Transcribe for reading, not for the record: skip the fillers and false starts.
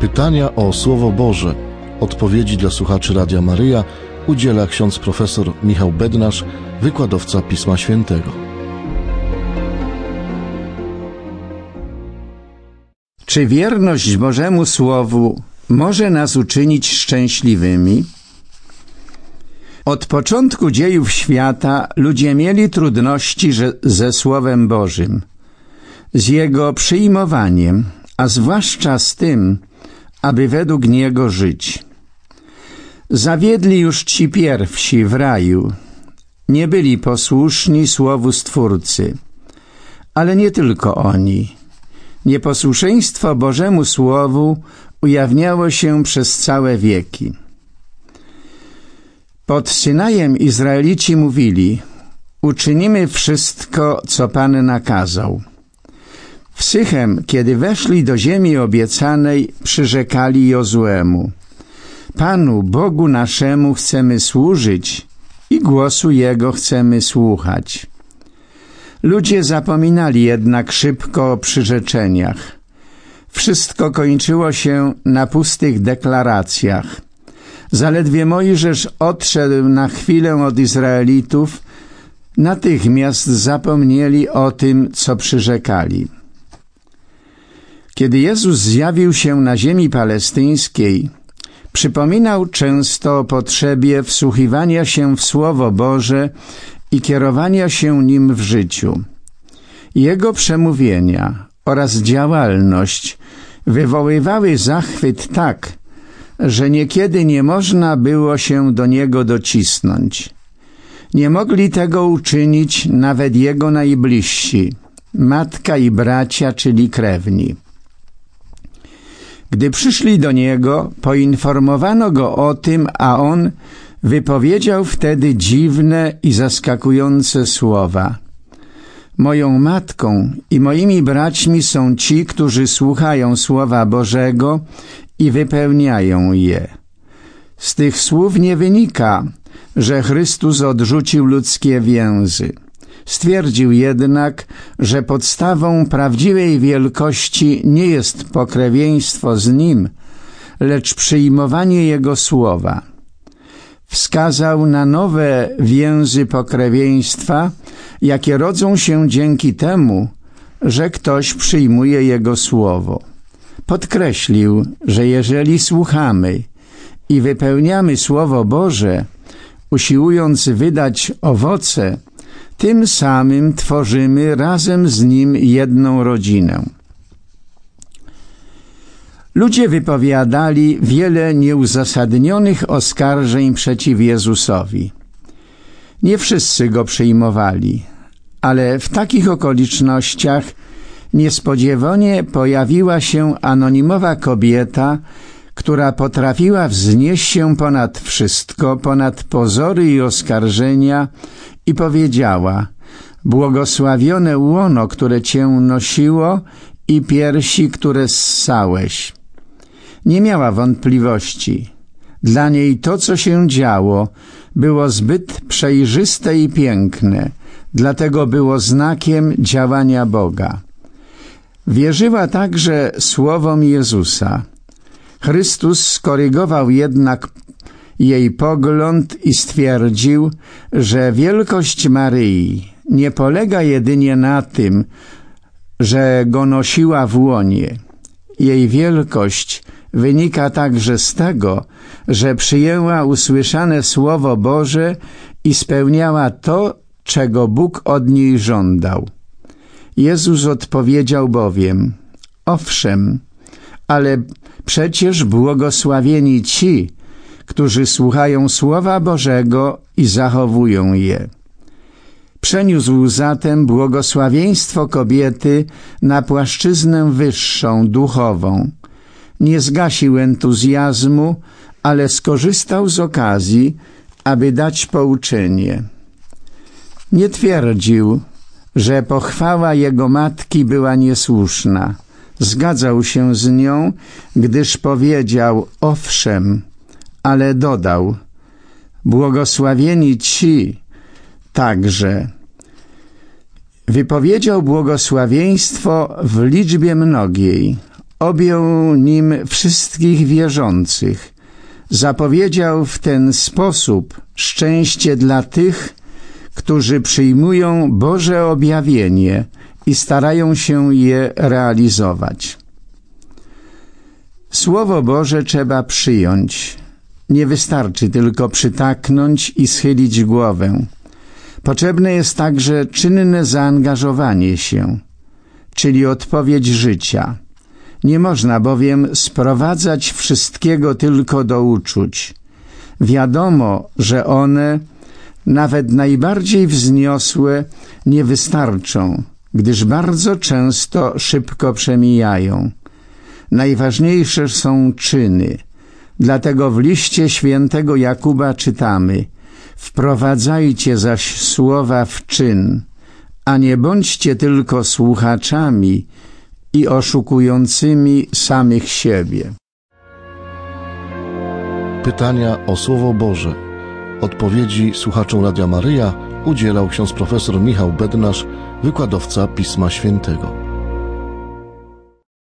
Pytania o Słowo Boże. Odpowiedzi dla słuchaczy Radia Maryja udziela ksiądz profesor Michał Bednarz, wykładowca Pisma Świętego. Czy wierność Bożemu Słowu może nas uczynić szczęśliwymi? Od początku dziejów świata ludzie mieli trudności ze Słowem Bożym, z jego przyjmowaniem, a zwłaszcza z tym, aby według niego żyć. Zawiedli już ci pierwsi w raju, nie byli posłuszni Słowu Stwórcy, ale nie tylko oni. Nieposłuszeństwo Bożemu Słowu ujawniało się przez całe wieki. Pod Synajem Izraelici mówili: uczynimy wszystko, co Pan nakazał. W Sychem, kiedy weszli do ziemi obiecanej, przyrzekali Jozuemu: Panu, Bogu naszemu chcemy służyć i głosu Jego chcemy słuchać. Ludzie zapominali jednak szybko o przyrzeczeniach. Wszystko kończyło się na pustych deklaracjach. Zaledwie Mojżesz odszedł na chwilę od Izraelitów, natychmiast zapomnieli o tym, co przyrzekali. Kiedy Jezus zjawił się na ziemi palestyńskiej, przypominał często o potrzebie wsłuchiwania się w Słowo Boże i kierowania się nim w życiu. Jego przemówienia oraz działalność wywoływały zachwyt tak, że niekiedy nie można było się do niego docisnąć. Nie mogli tego uczynić nawet jego najbliżsi, matka i bracia, czyli krewni. Gdy przyszli do niego, poinformowano go o tym, a on wypowiedział wtedy dziwne i zaskakujące słowa: moją matką i moimi braćmi są ci, którzy słuchają Słowa Bożego i wypełniają je. Z tych słów nie wynika, że Chrystus odrzucił ludzkie więzy. Stwierdził jednak, że podstawą prawdziwej wielkości nie jest pokrewieństwo z Nim, lecz przyjmowanie Jego słowa. Wskazał na nowe więzy pokrewieństwa, jakie rodzą się dzięki temu, że ktoś przyjmuje Jego słowo. Podkreślił, że jeżeli słuchamy i wypełniamy Słowo Boże, usiłując wydać owoce, tym samym tworzymy razem z Nim jedną rodzinę. Ludzie wypowiadali wiele nieuzasadnionych oskarżeń przeciw Jezusowi. Nie wszyscy Go przyjmowali, ale w takich okolicznościach niespodziewanie pojawiła się anonimowa kobieta, która potrafiła wznieść się ponad wszystko, ponad pozory i oskarżenia i powiedziała: błogosławione łono, które Cię nosiło i piersi, które ssałeś. Nie miała wątpliwości. Dla niej to, co się działo, było zbyt przejrzyste i piękne, dlatego było znakiem działania Boga. Wierzyła także słowom Jezusa. Chrystus skorygował jednak jej pogląd i stwierdził, że wielkość Maryi nie polega jedynie na tym, że Go nosiła w łonie. Jej wielkość wynika także z tego, że przyjęła usłyszane Słowo Boże i spełniała to, czego Bóg od niej żądał. Jezus odpowiedział bowiem: owszem, ale przecież błogosławieni ci, którzy słuchają Słowa Bożego i zachowują je. Przeniósł zatem błogosławieństwo kobiety na płaszczyznę wyższą, duchową. Nie zgasił entuzjazmu, ale skorzystał z okazji, aby dać pouczenie. Nie twierdził, że pochwała jego matki była niesłuszna. Zgadzał się z nią, gdyż powiedział: owszem, ale dodał: błogosławieni ci także. Wypowiedział błogosławieństwo w liczbie mnogiej. objął nim wszystkich wierzących. Zapowiedział w ten sposób szczęście dla tych, którzy przyjmują Boże objawienie i starają się je realizować. Słowo Boże trzeba przyjąć. Nie wystarczy tylko przytaknąć i schylić głowę. Potrzebne jest także czynne zaangażowanie się, czyli odpowiedź życia. Nie można bowiem sprowadzać wszystkiego tylko do uczuć. Wiadomo, że one, nawet najbardziej wzniosłe, nie wystarczą, gdyż bardzo często szybko przemijają. Najważniejsze są czyny. Dlatego w liście świętego Jakuba czytamy: wprowadzajcie zaś słowa w czyn, a nie bądźcie tylko słuchaczami i oszukującymi samych siebie. Pytania o Słowo Boże. Odpowiedzi słuchaczom Radia Maryja udzielał ksiądz profesor Michał Bednarz, wykładowca Pisma Świętego.